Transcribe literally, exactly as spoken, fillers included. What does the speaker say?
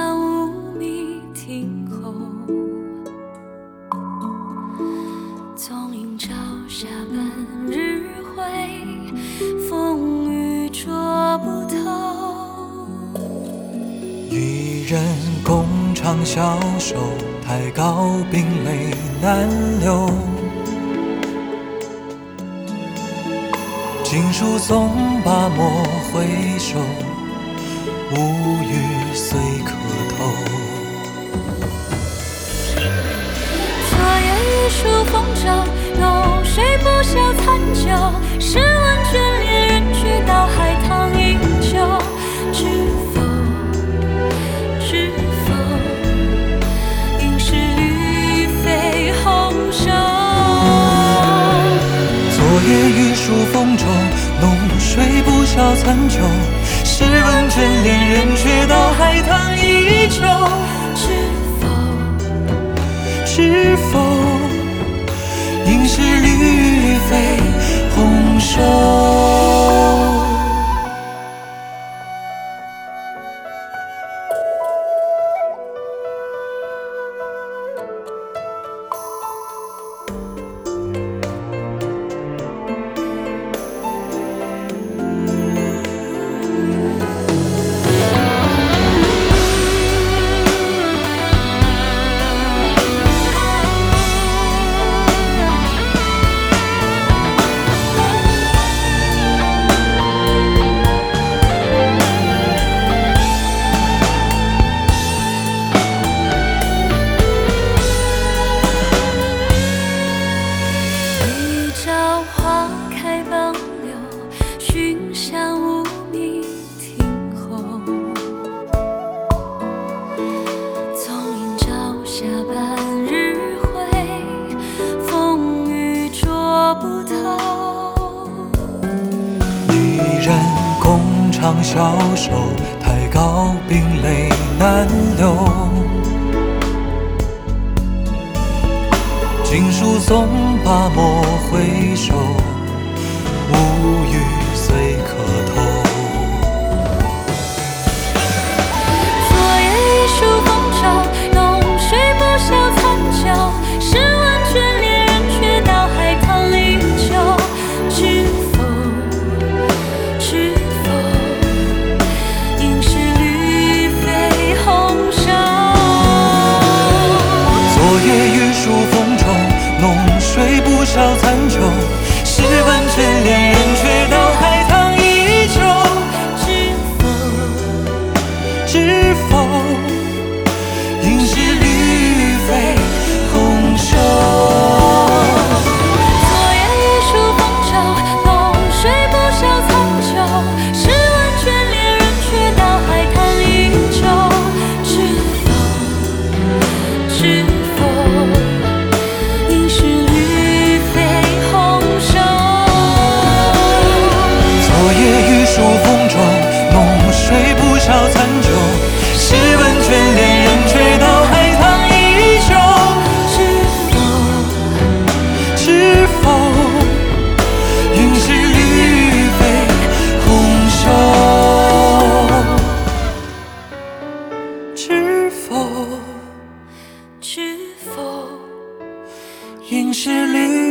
下无觅听候，纵饮朝下半日晖，风雨捉不透。 一人共长消瘦，太高冰泪难流。锦书送罢莫回首，无语虽可偷。 昨夜雨疏风骤，浓睡不消残酒。试问卷帘人去到海棠依旧，知否知否，应是绿肥红瘦。 昨夜雨疏风骤，浓睡不消残酒。试问卷帘人却道海棠依旧。 知否知否，应是绿肥红瘦。长消瘦，太高冰泪难流。锦书送罢莫回首，无语虽可偷。 昨夜雨疏风骤，浓睡不消残酒。试问卷帘人却道海棠依旧。知否知否，应是绿肥红瘦。 昨夜雨疏风骤，浓睡不消残酒。试问卷帘人却道海棠依旧。 知否知否，应是绿肥红瘦。 昨夜雨疏风骤，浓睡不消残酒。试问卷帘人却道海棠依旧。知否知否，应是绿肥红瘦。 昨夜雨疏风骤，浓睡不消残酒。试问卷帘人却道海棠依旧。 知否知否，应是绿肥红瘦。知否知否， 应是绿